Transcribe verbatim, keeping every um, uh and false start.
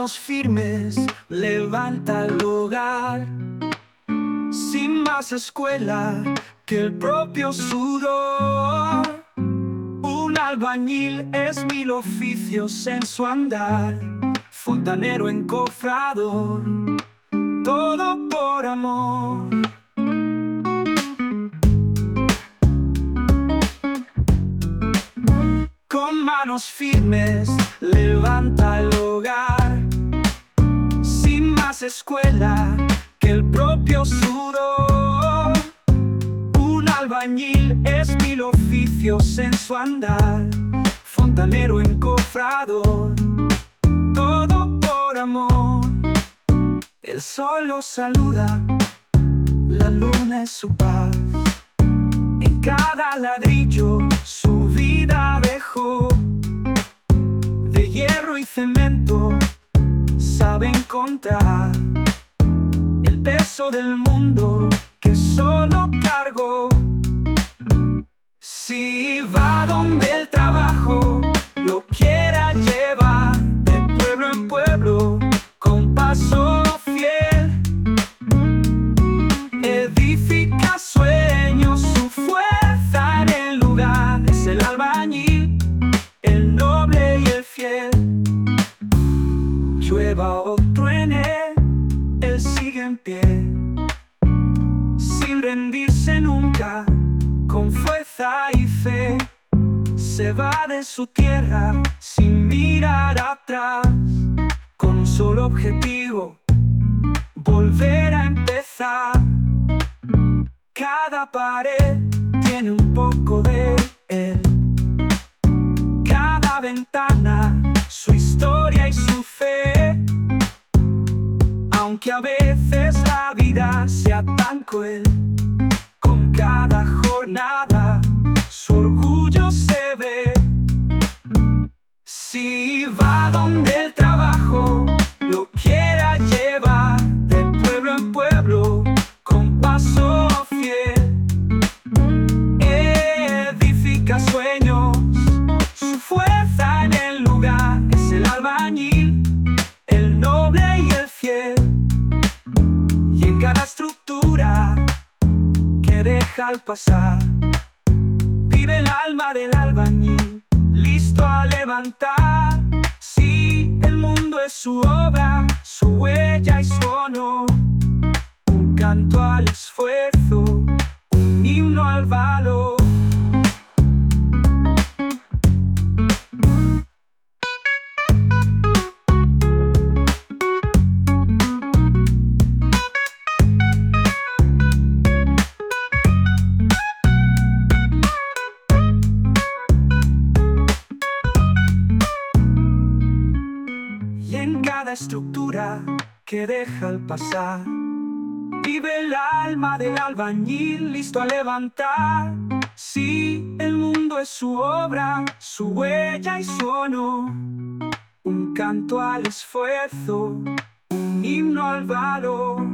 manos firmes levanta el hogar, sin más escuela que el propio sudor. Un albañil es mil oficios en su andar, fontanero, encofrador, todo por amor. Con manos firmes levanta el hogar, sin más escuela que el propio sudor. Un albañil es mil oficios en su andar, fontanero, encofrador, todo por amor. El sol lo saluda, la luna es su paz. En cada ladrillo su vida dejó, de hierro y cemento sabe encontrar el peso del mundo que solo cargó. Si va donde el trabajo lo quiera llevar, de pueblo en pueblo con paso fiel, edifica sueños, su fuerza en el lugar. Es el albañil, el noble y el fiel. Llueva o truene, él sigue en pie, sin rendirse nunca, con fuerza y fe. Se va de su tierra sin mirar atrás, con un solo objetivo: volver a empezar. Cada pared tiene un poco de él, cada ventana su historia y su fe. Aunque a veces la vida sea tan cruel, con cada jornada su orgullo se ve. Si va donde el trabajo lo quiera llevar, de pueblo en pueblo con paso fiel, edifica sueños, su fuerza en el lugar. Es el albañil, el noble y el fiel. Y en cada estructura que deja al pasar, vive el alma del albañil, listo a levantar. Sí, el mundo es su obra, su huella y su honor. Un canto al esfuerzo, un himno al valor. En cada estructura que deja al pasar, vive el alma del albañil, listo a levantar. Sí, el mundo es su obra, su huella y su honor. Un canto al esfuerzo, un himno al valor.